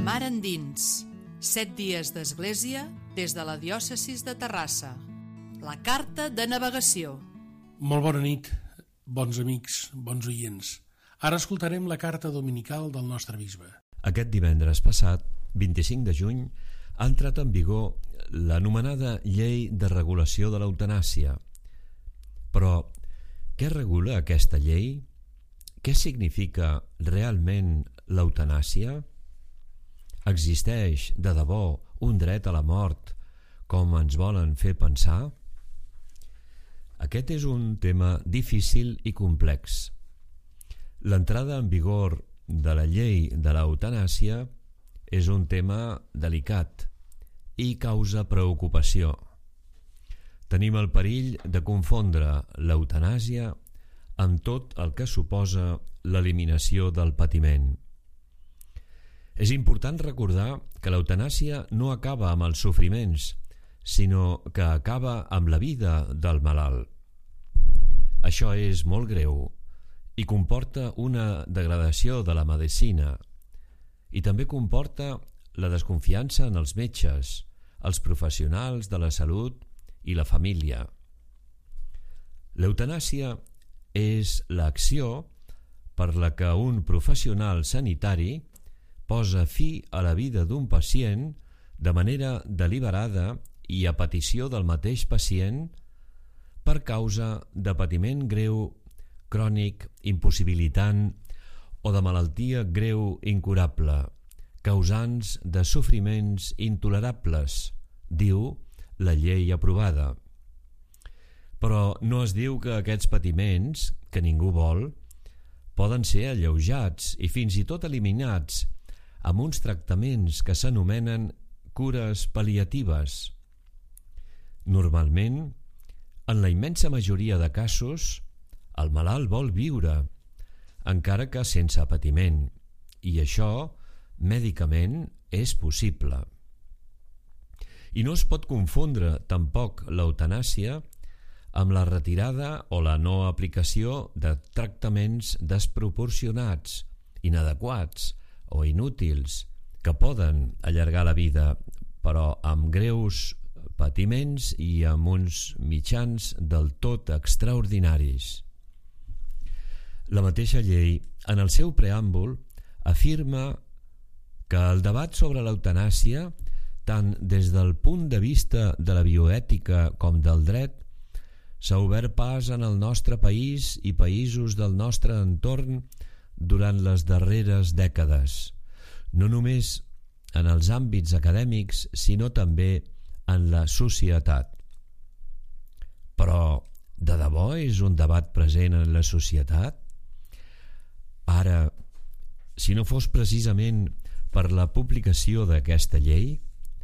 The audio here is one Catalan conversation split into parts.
Mar endins, 7 dies d'església des de la diòcesis de Terrassa. La carta de navegació. Molt bona nit, bons amics, bons oients. Ara escoltarem la carta dominical del nostre bisbe. Aquest divendres passat, 25 de juny, ha entrat en vigor l'anomenada Llei de Regulació de l'Eutanàsia. Però, què regula aquesta llei? Què significa realment l'eutanàsia? Existeix, de debò, un dret a la mort, com ens volen fer pensar? Aquest és un tema difícil i complex. L'entrada en vigor de la llei de l'eutanàsia és un tema delicat i causa preocupació. Tenim el perill de confondre l'eutanàsia amb tot el que suposa l'eliminació del patiment. És important recordar que l'eutanàsia no acaba amb els sofriments, sinó que acaba amb la vida del malalt. Això és molt greu i comporta una degradació de la medicina i també comporta la desconfiança en els metges, els professionals de la salut i la família. L'eutanàsia és l'acció per la que un professional sanitari posa fi a la vida d'un pacient de manera deliberada i a petició del mateix pacient per causa de patiment greu, crònic, impossibilitant o de malaltia greu incurable, causants de sofriments intolerables, diu la llei aprovada. Però no es diu que aquests patiments, que ningú vol, poden ser alleujats i fins i tot eliminats amb uns tractaments que s'anomenen cures pal·liatives. Normalment, en la immensa majoria de casos, el malalt vol viure, encara que sense patiment, i això, mèdicament, és possible. I no es pot confondre tampoc l'eutanàsia amb la retirada o la no aplicació de tractaments desproporcionats, inadequats o inútils que poden allargar la vida, però amb greus patiments i amb uns mitjans del tot extraordinaris. La mateixa llei, en el seu preàmbul, afirma que el debat sobre l'eutanàsia, tant des del punt de vista de la bioètica com del dret, s'ha obert pas en el nostre país i països del nostre entorn durant les darreres dècades, no només en els àmbits acadèmics, sinó també en la societat. Però, de debò és un debat present en la societat? Ara, si no fos precisament per la publicació d'aquesta llei,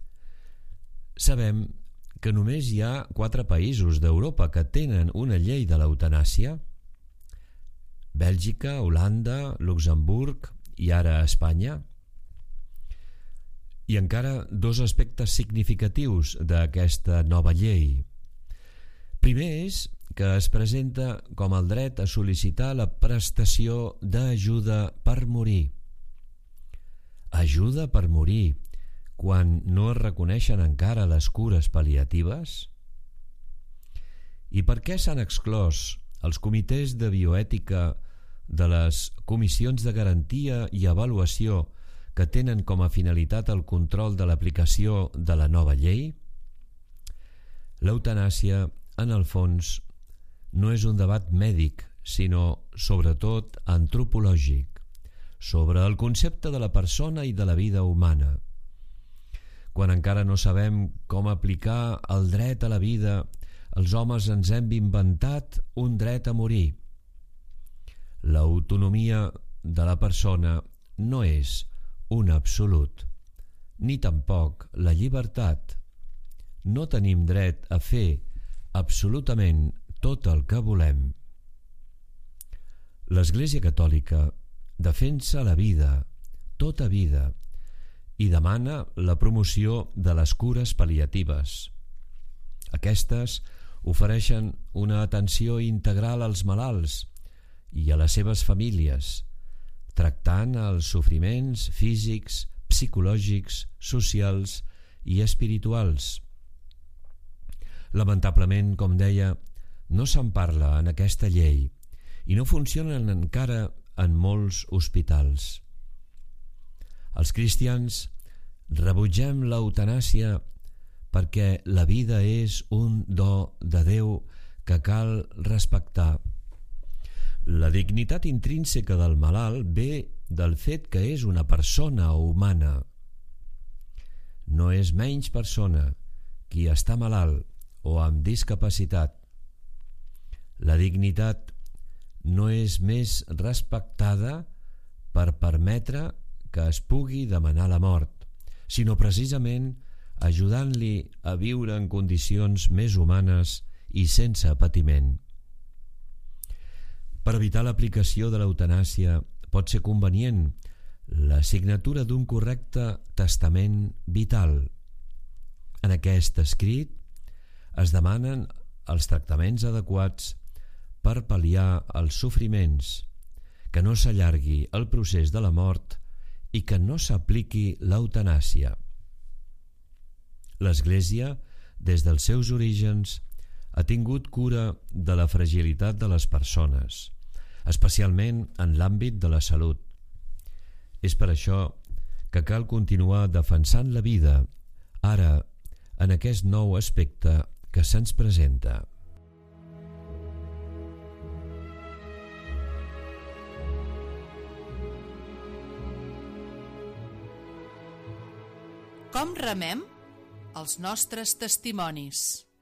sabem que només hi ha 4 països d'Europa que tenen una llei de l'eutanàsia: Bèlgica, Holanda, Luxemburg i ara Espanya. I encara 2 aspectes significatius d'aquesta nova llei. Primer és que es presenta com el dret a sol·licitar la prestació d'ajuda per morir. Ajuda per morir quan no es reconeixen encara les cures pal·liatives? I per què s'han exclòs els comitès de bioètica de les comissions de garantia i avaluació que tenen com a finalitat el control de l'aplicació de la nova llei? L'eutanàsia, en el fons, no és un debat mèdic, sinó sobretot antropològic, sobre el concepte de la persona i de la vida humana. Quan encara no sabem com aplicar el dret a la vida, els homes ens hem inventat un dret a morir. L'autonomia de la persona no és un absolut, ni tampoc la llibertat. No tenim dret a fer absolutament tot el que volem. L'Església Catòlica defensa la vida, tota vida, i demana la promoció de les cures pal·liatives. Aquestes ofereixen una atenció integral als malalts i a les seves famílies, tractant els sofriments físics, psicològics, socials i espirituals. Lamentablement, com deia, no se'n parla en aquesta llei i no funcionen encara en molts hospitals. Els cristians rebutgem l'eutanàsia perquè la vida és un do de Déu que cal respectar. La dignitat intrínseca del malalt ve del fet que és una persona humana. No és menys persona qui està malalt o amb discapacitat. La dignitat no és més respectada per permetre que es pugui demanar la mort, sinó precisament ajudant-li a viure en condicions més humanes i sense patiment. Per evitar l'aplicació de l'eutanàsia pot ser convenient la signatura d'un correcte testament vital. En aquest escrit es demanen els tractaments adequats per pal·liar els sofriments, que no s'allargui el procés de la mort i que no s'apliqui l'eutanàsia. L'Església, des dels seus orígens, ha tingut cura de la fragilitat de les persones, especialment en l'àmbit de la salut. És per això que cal continuar defensant la vida, ara, en aquest nou aspecte que se'ns presenta. Com remem els nostres testimonis?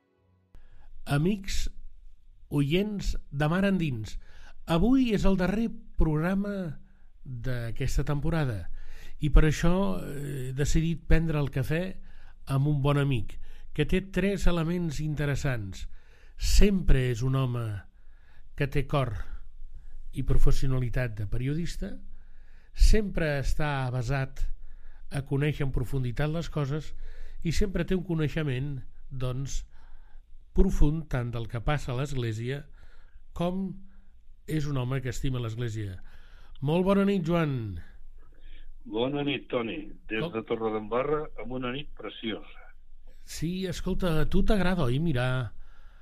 Amics, oients de Mar Endins, avui és el darrer programa d'aquesta temporada i per això he decidit prendre el cafè amb un bon amic que té 3 elements interessants. Sempre és un home que té cor i professionalitat de periodista, sempre està avesat a conèixer en profunditat les coses i sempre té un coneixement, doncs, profund tant del que passa a l'Església com és un home que estima l'Església. Molt bona nit, Joan. Bona nit, Toni. Des de Torredembarra amb una nit preciosa. Sí, escolta, a tu t'agrada, oi, mirar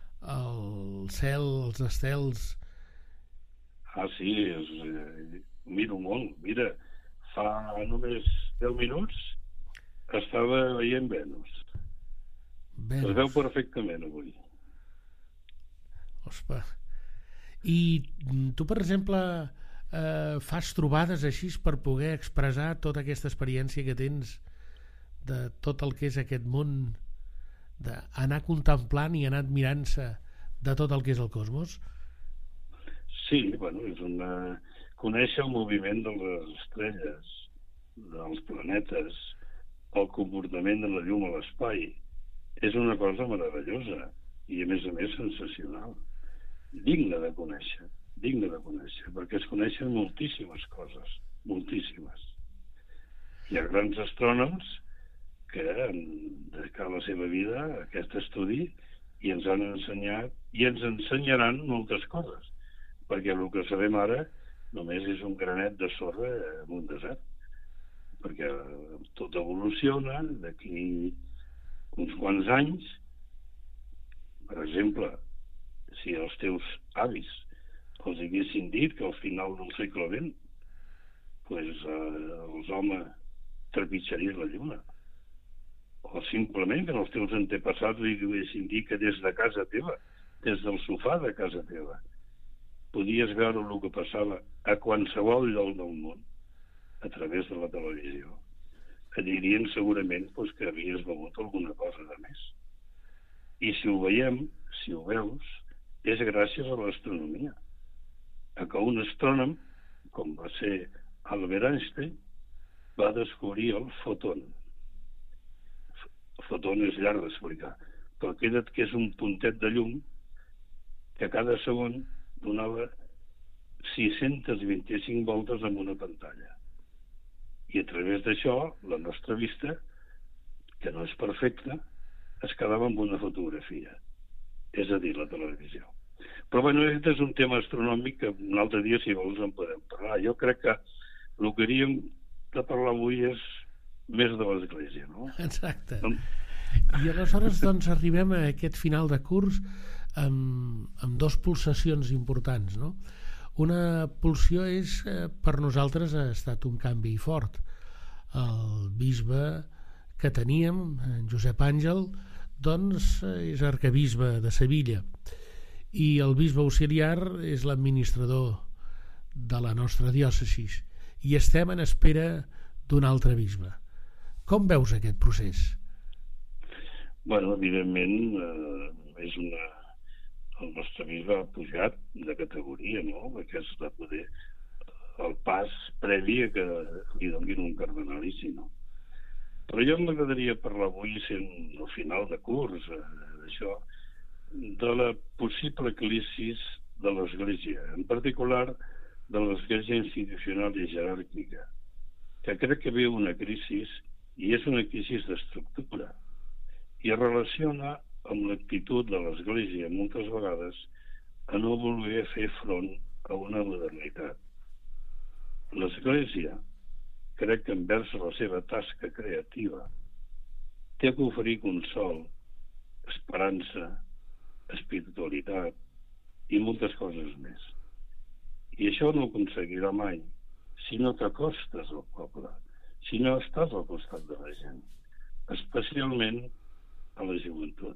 el cel, els estels? Ah, sí, miro molt. Mira, fa només 10 minuts estava veient Venus. Es veu perfectament avui. Ospa. I tu, per exemple, fas trobades així per poder expressar tota aquesta experiència que tens de tot el que és aquest món, d'anar contemplant i anar admirant-se de tot el que és el cosmos? Sí, bueno, és conèixer el moviment de les estrelles, dels planetes, el comportament de la llum a l'espai. És una cosa meravellosa i, a més sensacional. Digna de conèixer, perquè es coneixen moltíssimes coses, moltíssimes. Hi ha grans astrònoms que han dedicat la seva vida a aquest estudi i ens han ensenyat i ens ensenyaran moltes coses, perquè el que sabem ara només és un granet de sorra en un desert, perquè tot evoluciona. D'aquí uns quants anys, per exemple, si els teus avis els haguessin dit que al final del segle XX els homes trepitjarien la lluna, o simplement que els teus antepassats li haguessin dit que des de casa teva, des del sofà de casa teva, podies veure el que passava a qualsevol lloc del món a través de la televisió, et dirien segurament que havies begut alguna cosa de més. I si ho veiem, si ho veus, és gràcies a l'astronomia, a que un astrònom, com va ser Albert Einstein, va descobrir el fotó. El fotó és llarg d'explicar, però queda't que és un puntet de llum que cada segon donava 625 voltes en una pantalla. I a través d'això, la nostra vista, que no és perfecta, es quedava amb una fotografia, és a dir, la televisió. Però bueno, aquest és un tema astronòmic que un altre dia, si vols, en podem parlar. Jo crec que el que havíem de parlar avui és més de l'Església, no? Exacte. I aleshores doncs arribem a aquest final de curs amb dos pulsacions importants, no? Una pulsió és, per nosaltres ha estat un canvi fort. El bisbe que teníem, en Josep Àngel, doncs és arquebisbe de Sevilla, i el bisbe auxiliar és l'administrador de la nostra diòcesi, i estem en espera d'un altre bisbe. Com veus aquest procés? Bueno, evidentment, el nostre bisbe ha pujat de categoria, no? Perquè és de poder el pas previ a que li donin un cardenalici, no? Però jo m'agradaria parlar avui, sent al final de curs, d'això, de la possible crisi de l'Església, en particular de l'Església institucional i jeràrquica, que crec que viu una crisi, i és una crisi d'estructura, i es relaciona amb l'actitud de l'Església moltes vegades a no voler fer front a una modernitat. L'Església, crec que envers la seva tasca creativa, té que oferir consol, esperança, espiritualitat i moltes coses més. I això no ho aconseguirà mai si no t'acostes al poble, si no estàs al costat de la gent, especialment a la joventut.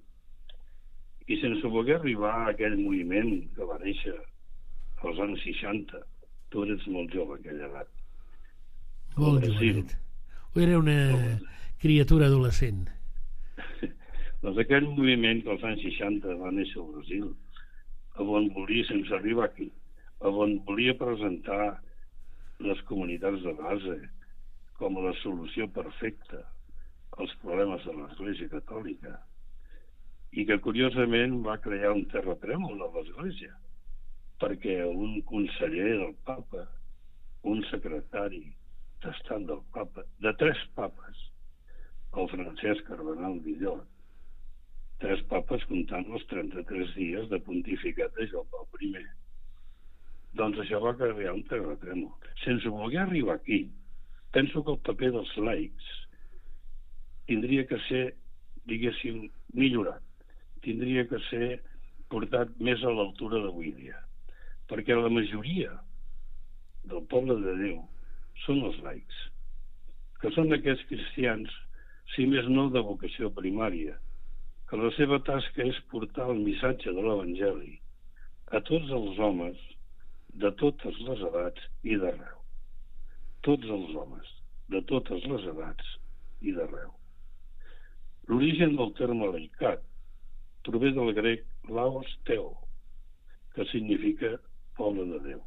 I sense voler arribar a aquell moviment que va néixer als anys 60, tu eres molt jove a aquella edat. Molt jovenet. Era una criatura adolescent. Doncs aquell moviment que als anys 60 va néixer al Brasil, on volia, sense arribar aquí, on volia presentar les comunitats de base com la solució perfecta als problemes de l'Església Catòlica, i que curiosament va crear un terratrèmol a l'Església, perquè un conseller del papa, un secretari d'estat del papa, de 3 papes, el Francesc Cardenal Villot, 3 papes comptant els 33 dies de pontificat de Joan Pau I. Doncs això va crear un terratrèmol. Sense voler arribar aquí, penso que el paper dels laics tindria que ser, diguéssim, millorat. Tindria que ser portat més a l'altura d'avui dia. Perquè la majoria del poble de Déu són els laics, que són aquests cristians, si més no de vocació primària, que la seva tasca és portar el missatge de l'Evangeli a tots els homes de totes les edats i d'arreu. Tots els homes de totes les edats i d'arreu. L'origen del terme laicat prové del grec laos theo, que significa poble de Déu.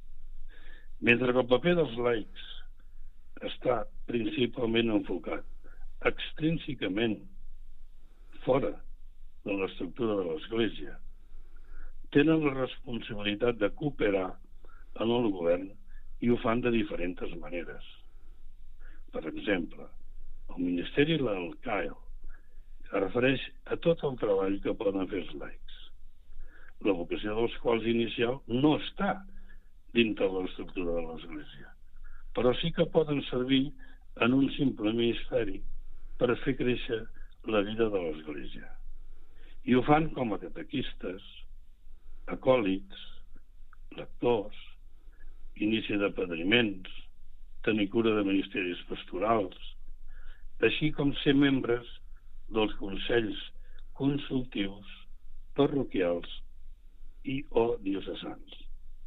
Mentre que el paper dels laics està principalment enfocat extrínsecament fora de l'estructura de l'Església, tenen la responsabilitat de cooperar en el govern i ho fan de diferents maneres. Per exemple, el Ministeri del CAEL es refereix a tot el treball que poden fer els laics, la vocació dels quals inicial no està dintre de l'estructura de l'Església, però sí que poden servir en un simple ministeri per fer créixer la vida de l'Església. I ho fan com a catequistes, acòlits, lectors, inici de padriments, tenir cura de ministeris pastorals, així com ser membres dels consells consultius, parroquials i o diocesans.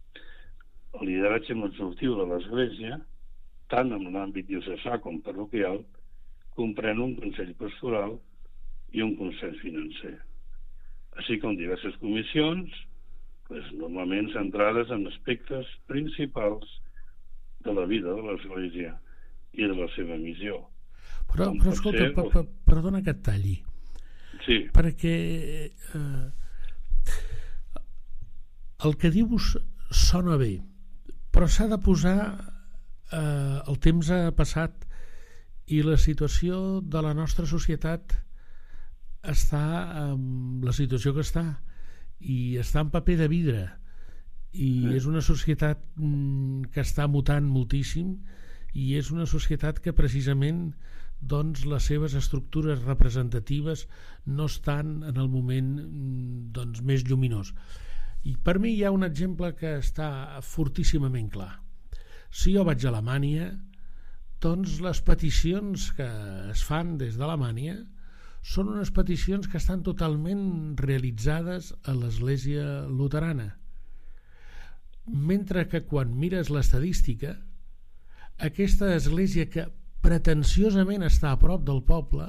El lideratge consultiu de l'Església, tant en l'àmbit diocesà com parroquial, comprèn un consell pastoral i un consell financer, així com diverses comissions, normalment centrades en aspectes principals de la vida de l'Església i de la seva missió. Però escolta, perdona que et talli. Sí. Perquè el que dius sona bé, però s'ha de posar el temps ha passat i la situació de la nostra societat està en la situació que està i està en paper de vidre i és una societat que està mutant moltíssim i és una societat que precisament doncs, les seves estructures representatives no estan en el moment doncs, més lluminós. I per mi hi ha un exemple que està fortíssimament clar. Si jo vaig a Alemanya, doncs les peticions que es fan des d'Alemanya són unes peticions que estan totalment realitzades a l'Església Luterana. Mentre que quan mires l'estadística, aquesta església que pretensiosament està a prop del poble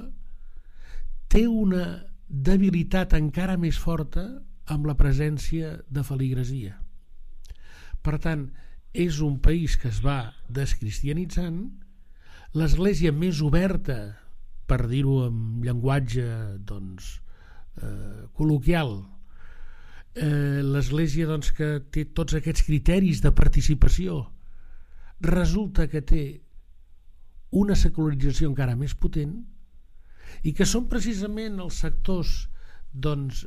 té una debilitat encara més forta amb la presència de feligresia. Per tant, és un país que es va descristianitzant, l'església més oberta, per dir-ho en llenguatge doncs, col·loquial, l'església doncs, que té tots aquests criteris de participació, resulta que té una secularització encara més potent i que són precisament els sectors doncs,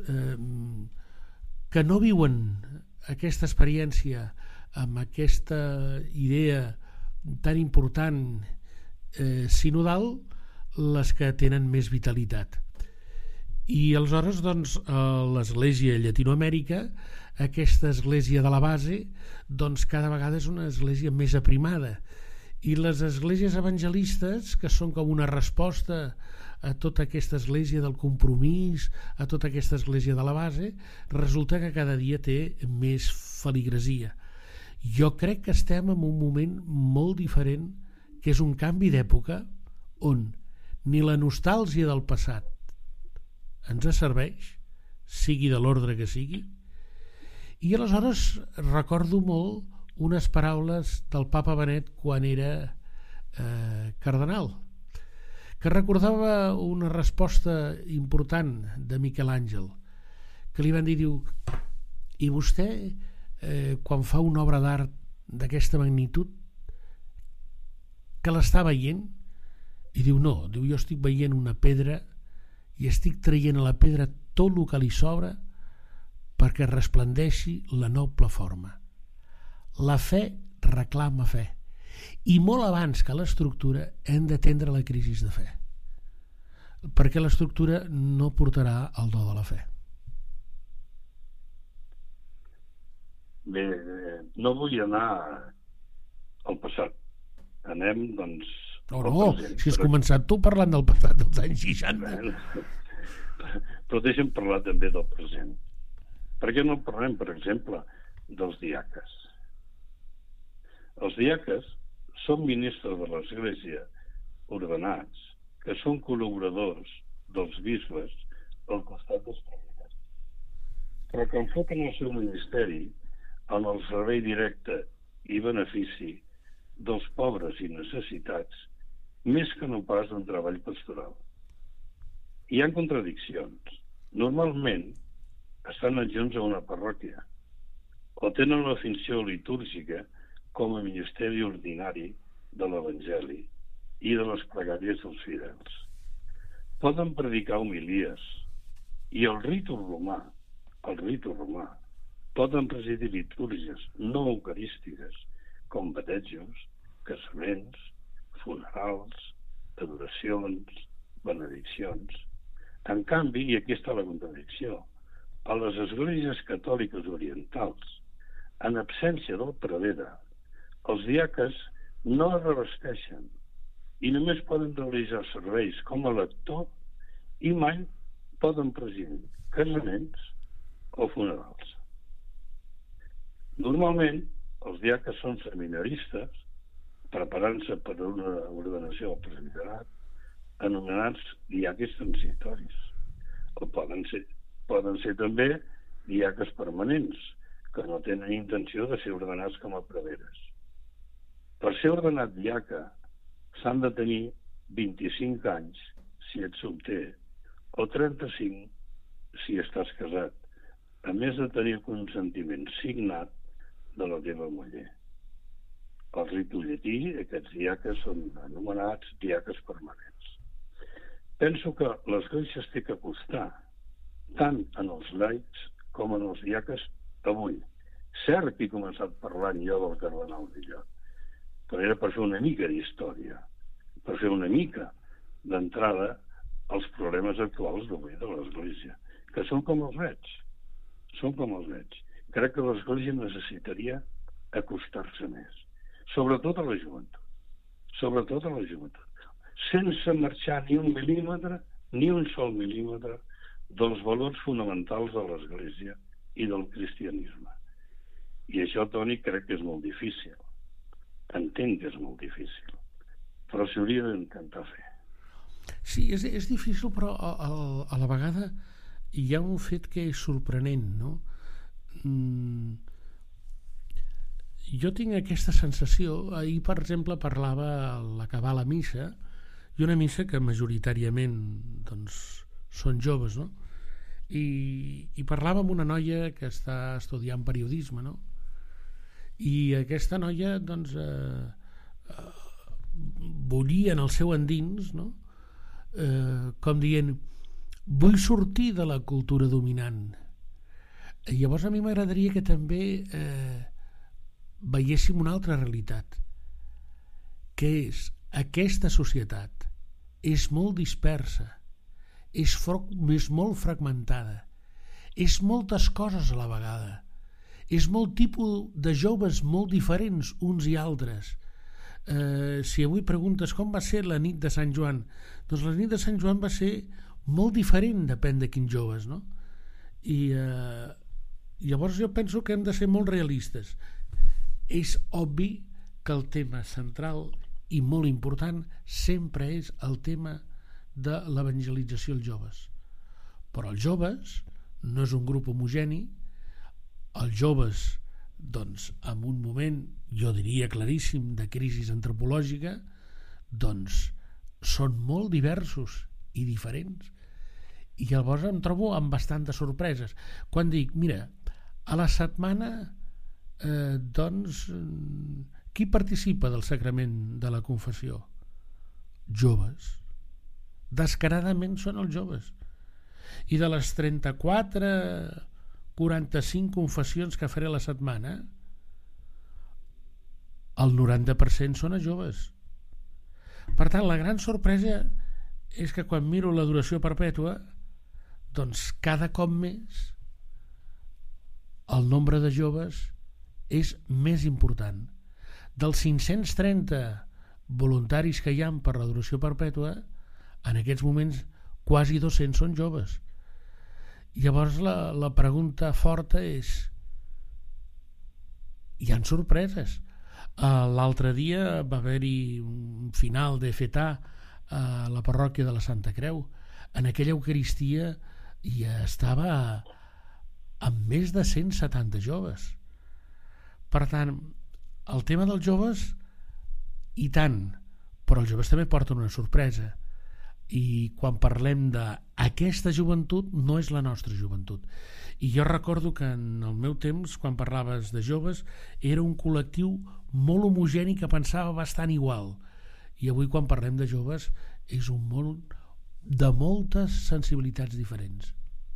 que no viuen aquesta experiència amb aquesta idea tan important sinodal, les que tenen més vitalitat. I aleshores doncs, a l'església a Llatinoamèrica, aquesta església de la base doncs, cada vegada és una església més aprimada, i les esglésies evangelistes, que són com una resposta a tota aquesta església del compromís, a tota aquesta església de la base, resulta que cada dia té més feligresia. Jo crec que estem en un moment molt diferent, que és un canvi d'època on ni la nostàlgia del passat ens serveix, sigui de l'ordre que sigui, i aleshores recordo molt unes paraules del papa Benet quan era cardenal, que recordava una resposta important de Miquel Àngel, que li van dir, diu, i vostè quan fa una obra d'art d'aquesta magnitud que l'està veient? I diu, no, diu, jo estic veient una pedra i estic traient a la pedra tot el que li sobra perquè resplendeixi la noble forma. La fe reclama fe, i molt abans que l'estructura hem d'atendre la crisi de fe, perquè l'estructura no portarà el do de la fe. Bé, no vull anar al passat. Anem, doncs... No, si has començat tu parlant del passat dels anys 60. Però deixa'm parlar també del present. Per què no parlem, per exemple, dels diaques? Els diaques són ministres de l'Església ordenats, que són col·laboradors dels bisbes al costat dels presbiteris, però que enfoquen el seu ministeri en el servei directe i benefici dels pobres i necessitats, més que no pas un treball pastoral. Hi ha contradiccions. Normalment estan adjunts a una parròquia o tenen la funció litúrgica com a ministeri ordinari de l'Evangeli i de les pregàries dels fidels. Poden predicar homilies i el ritu romà, poden presidir litúrgies no eucarístiques com batejos, casaments, funerals, adoracions, benediccions. En canvi, i aquí està la contradicció, a les esglésies catòliques orientals, en absència del prevere, els diaques no es revesteixen i només poden realitzar serveis com a lector i mai poden presidir casaments o funerals. Normalment, els diaques són seminaristes, preparant-se per a una ordenació al presbiterat, anomenats diaques transitoris. O poden ser també diaques permanents, que no tenen intenció de ser ordenats com a preveres. Per ser ordenat diaca s'han de tenir 25 anys si ets solter o 35 si estàs casat, a més de tenir consentiment signat de la teva muller. Al ritu llatí, aquests diaques són anomenats diaques permanents. Penso que l'Església es té que acostar tant en els laics com en els diaques avui. Cert que he començat parlant jo del cardenal Villot, però era per fer una mica d'història, per fer una mica d'entrada als problemes actuals d'avui de l'Església, que són com els veig. Crec que l'Església necessitaria acostar-se més, sobretot a la joventut, sense marxar ni un mil·límetre, ni un sol mil·límetre dels valors fonamentals de l'Església i del cristianisme. I això, Toni, crec que és molt difícil. Entenc que és molt difícil, però s'hauria d'intentar fer. Sí, és difícil, però a la vegada hi ha un fet que és sorprenent, no? Jo tinc aquesta sensació. Ahir, per exemple, parlava a l'acabar la missa, i una missa que majoritàriament doncs, són joves, no? I parlava amb una noia que està estudiant periodisme, no? I aquesta noia doncs bullia en el seu endins, no? Com dient, vull sortir de la cultura dominant. I llavors a mi m'agradaria que també veiéssim una altra realitat, que és aquesta societat és molt dispersa, és molt fragmentada, és moltes coses a la vegada, és molt tipus de joves molt diferents uns i altres. Si avui preguntes com va ser la nit de Sant Joan, doncs la nit de Sant Joan va ser molt diferent, depèn de quins joves, no? I llavors jo penso que hem de ser molt realistes. És obvi que el tema central i molt important sempre és el tema de l'evangelització als joves, però els joves no és un grup homogeni. Els joves, doncs, en un moment, jo diria claríssim, de crisi antropològica, doncs són molt diversos i diferents. I llavors em trobo amb bastantes sorpreses quan dic, mira, a la setmana doncs qui participa del sacrament de la confessió? Joves. Descaradament són els joves. I de les 45 confessions que faré a la setmana, el 90% són a joves. Per tant, la gran sorpresa és que quan miro l'adoració perpètua, doncs cada cop més el nombre de joves és més important. Dels 530 voluntaris que hi ha per l'adoració perpètua, en aquests moments quasi 200 són joves. Llavors la pregunta forta és, hi ha sorpreses. L'altre dia va haver-hi un final de fetà a la parròquia de la Santa Creu. En aquella Eucaristia hi estava amb més de 170 joves. Per tant, el tema dels joves, i tant, però els joves també porten una sorpresa. I quan parlem d'aquesta joventut, no és la nostra joventut. I jo recordo que en el meu temps, quan parlaves de joves, era un col·lectiu molt homogeni que pensava bastant igual. I avui quan parlem de joves és un món de moltes sensibilitats diferents.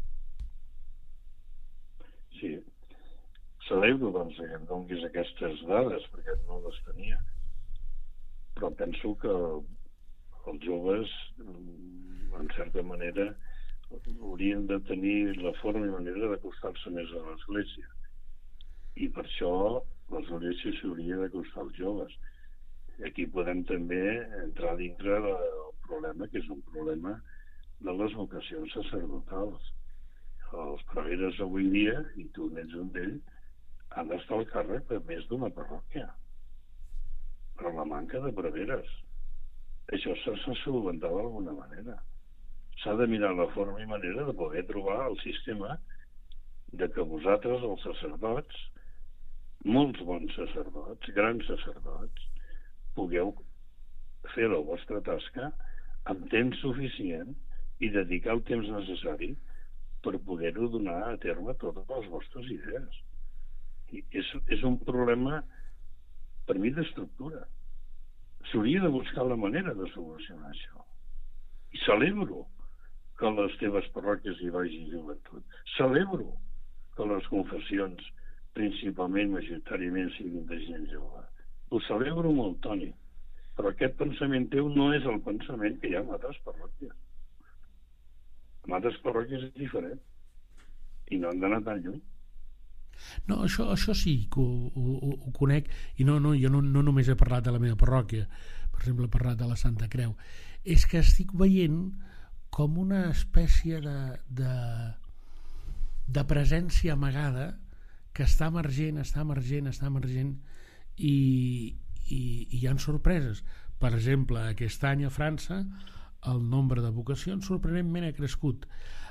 Sí, celebro doncs, que em donis aquestes dades, perquè no les tenia. Però penso que els joves, en certa manera, haurien de tenir la forma i manera d'acostar-se més a l'Església. I per això l'Església s'hauria d'acostar als joves. Aquí podem també entrar dintre del problema, que és un problema de les vocacions sacerdotals. Els preveres avui dia, i tu n'ets un d'ells, han d'estar al càrrec de més d'una parròquia per la manca de preveres. Això s'ha de solventar d'alguna manera. S'ha de mirar la forma i manera de poder trobar el sistema de que vosaltres, els sacerdots, molts bons sacerdots, grans sacerdots, pugueu fer la vostra tasca amb temps suficient i dedicar el temps necessari per poder-ho donar a terme totes les vostres idees. I és un problema, per mi, d'estructura. S'hauria de buscar la manera de solucionar això. I celebro que a les teves parròquies hi vagi joventut. Celebro que les confessions, principalment, majoritàriament, siguin de gent jove. ho celebro molt, Toni, però aquest pensament teu no és el pensament que hi ha en altres parròquies. En altres parròquies és diferent i no han d'anar tan lluny. No, això sí que ho conec, i jo no només he parlat de la meva parròquia, per exemple he parlat de la Santa Creu, és que estic veient com una espècie de presència amagada que està emergent i hi ha sorpreses. Per exemple, aquest any a França el nombre de vocacions sorprenentment ha crescut.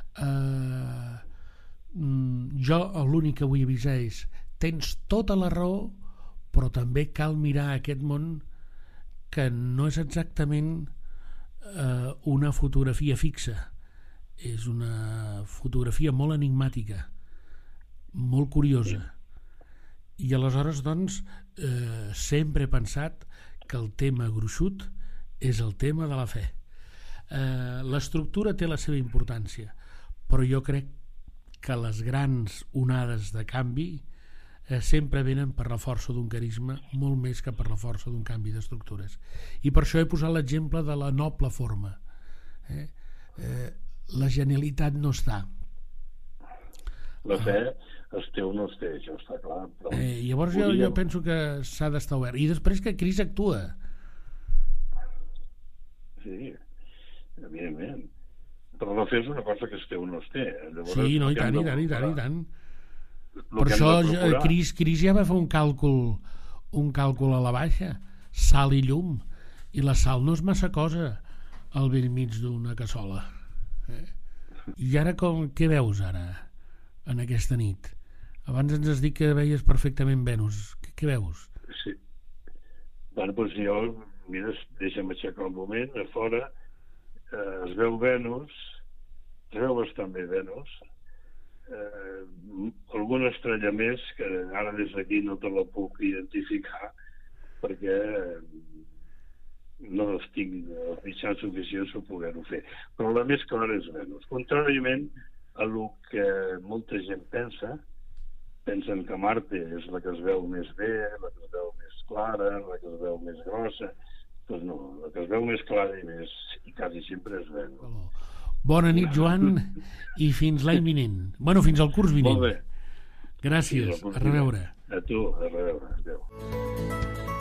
Jo l'únic que vull avisar és: tens tota la raó, però també cal mirar aquest món que no és exactament una fotografia fixa, és una fotografia molt enigmàtica, molt curiosa, i aleshores doncs sempre he pensat que el tema gruixut és el tema de la fe. L'estructura té la seva importància, però jo crec que les grans onades de canvi sempre venen per la força d'un carisma molt més que per la força d'un canvi d'estructures, i per això he posat l'exemple de la noble forma. La genialitat no està, la fe es té o no es té, això està clar, però llavors jo penso que s'ha d'estar obert, i després que Cris actua. Sí, evidentment, però la fe és una cosa que es té o no es té. Llavors, sí, no, i tant. Per això Cris ja va fer un càlcul a la baixa: sal i llum, i la sal no és massa cosa al bell mig d'una cassola. I ara què veus ara en aquesta nit? Abans ens has dit que veies perfectament Venus. Què veus? Sí. Bueno, doncs jo, mira, deixa'm aixecar un moment, a fora es veu Venus, es veu bastant bé Venus, alguna estrella més que ara des d'aquí no te la puc identificar perquè no tinc els mitjans suficients per poder-ho fer, però la més clara és Venus. Contràriament a el que molta gent pensen que Marte és la que es veu més bé, la que es veu més clara, la que es veu més grossa. Doncs no, la que es veu més clara i quasi sempre és Venus. Bona nit, Joan, i fins l'any vinent. Bueno, fins al curs vinent. Molt bé. Gràcies, a reveure. A tu, a reveure. Adéu.